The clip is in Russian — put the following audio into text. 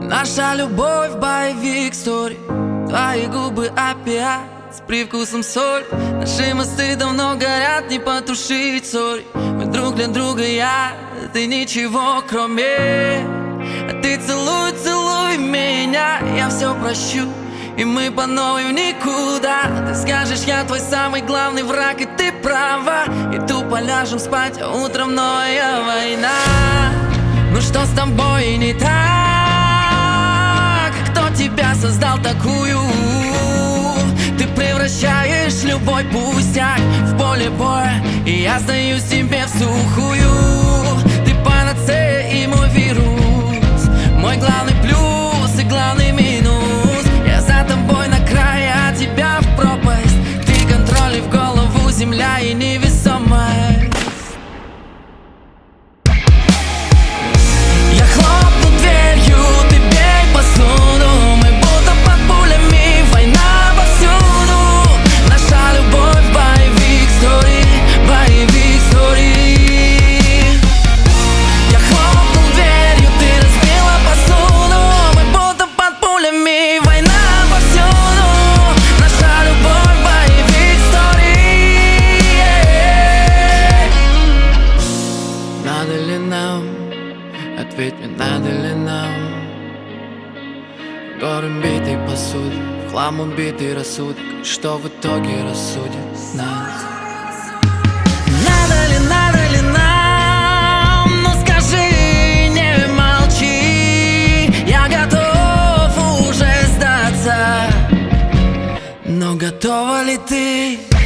Наша любовь боевик стори. Твои губы опять с привкусом соль. Наши мосты давно горят, не потушить, сори. Мы друг для друга, ты ничего кроме. А ты целуй, целуй меня, я все прощу, и мы по новой в никуда. Ты скажешь, я твой самый главный враг, и ты права. И тупо ляжем спать, а утром новая война. Ну что с тобой не так? Кто тебя создал такую? Ты превращаешь любой пустяк в поле боя, и я сдаюсь тебе в сухую. Ты панацея и мой вирус, мой главный плюс и главный минус. Я за тобой на край, а тебя в пропасть. Ты контроль и в голову земля и невесомость. Я хлопну дверью, ты бей посуду. Мы будто под пулями, война повсюду. Наша любовь боевик стори, боевик стори. Я хлопнул дверью, ты разбила посуду. Мы будто под пулями, война повсюду. Наша любовь боевик стори. Надо ли нам? Ответь мне, надо ли нам? Горы битой посуды, в хлам убитый рассудок. Что в итоге рассудит нас? Надо ли нам? Ну скажи, не молчи. Я готов уже сдаться, но готова ли ты?